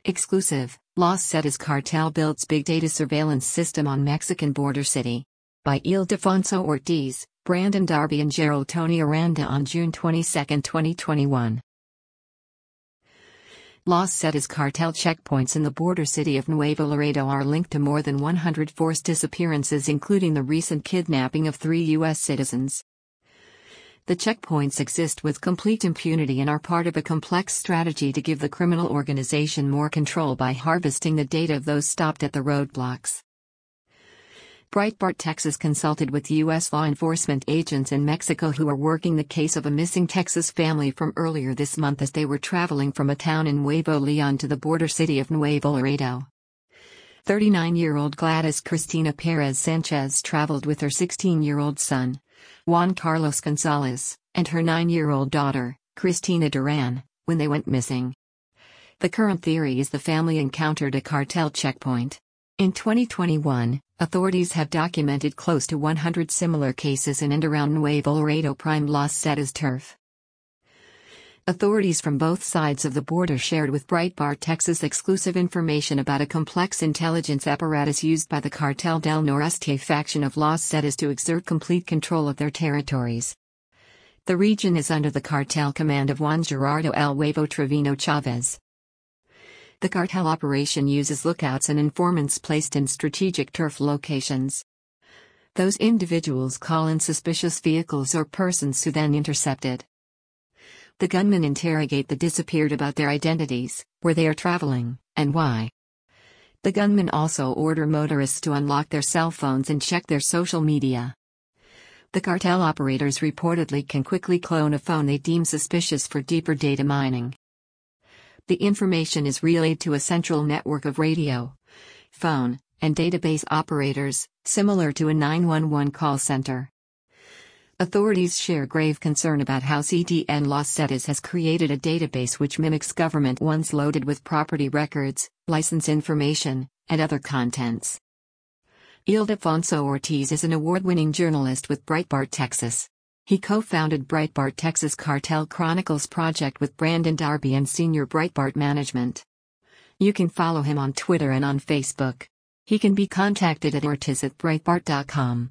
Exclusive, Los Zetas cartel builds big data surveillance system on Mexican border city. By Ildefonso Ortiz, Brandon Darby and Gerald Tony Aranda on June 22, 2021. Los Zetas cartel checkpoints in the border city of Nuevo Laredo are linked to more than 100 forced disappearances, including the recent kidnapping of 3 U.S. citizens. The checkpoints exist with complete impunity and are part of a complex strategy to give the criminal organization more control by harvesting the data of those stopped at the roadblocks. Breitbart Texas consulted with U.S. law enforcement agents in Mexico who are working the case of a missing Texas family from earlier this month as they were traveling from a town in Nuevo León to the border city of Nuevo Laredo. 39-year-old Gladys Cristina Perez Sanchez traveled with her 16-year-old son, Juan Carlos Gonzalez, and her 9-year-old daughter, Cristina Duran, when they went missing. The current theory is the family encountered a cartel checkpoint. In 2021, authorities have documented close to 100 similar cases in and around Nuevo Laredo prime Los Zetas turf. Authorities from both sides of the border shared with Breitbart Texas exclusive information about a complex intelligence apparatus used by the Cartel del Noreste faction of Los Zetas to exert complete control of their territories. The region is under the cartel command of Juan Gerardo El Huevo Trevino Chavez. The cartel operation uses lookouts and informants placed in strategic turf locations. Those individuals call in suspicious vehicles or persons who then intercept it. The gunmen interrogate the disappeared about their identities, where they are traveling, and why. The gunmen also order motorists to unlock their cell phones and check their social media. The cartel operators reportedly can quickly clone a phone they deem suspicious for deeper data mining. The information is relayed to a central network of radio, phone, and database operators, similar to a 911 call center. Authorities share grave concern about how CDN Los Zetas has created a database which mimics government ones loaded with property records, license information, and other contents. Ildefonso Ortiz is an award-winning journalist with Breitbart Texas. He co-founded Breitbart Texas Cartel Chronicles project with Brandon Darby and senior Breitbart management. You can follow him on Twitter and on Facebook. He can be contacted at ortiz@breitbart.com.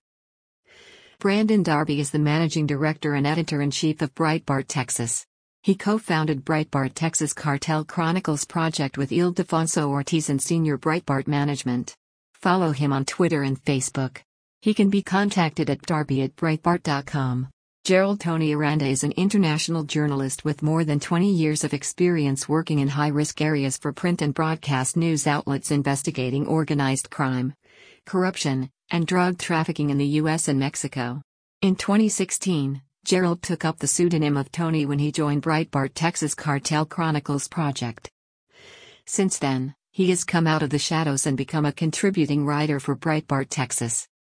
Brandon Darby is the managing director and editor-in-chief of Breitbart Texas. He co-founded Breitbart Texas Cartel Chronicles project with Ildefonso Ortiz and senior Breitbart management. Follow him on Twitter and Facebook. He can be contacted at darby@breitbart.com. Gerald Tony Aranda is an international journalist with more than 20 years of experience working in high-risk areas for print and broadcast news outlets investigating organized crime, corruption, and drug trafficking in the U.S. and Mexico. In 2016, Gerald took up the pseudonym of Tony when he joined Breitbart Texas Cartel Chronicles project. Since then, he has come out of the shadows and become a contributing writer for Breitbart Texas.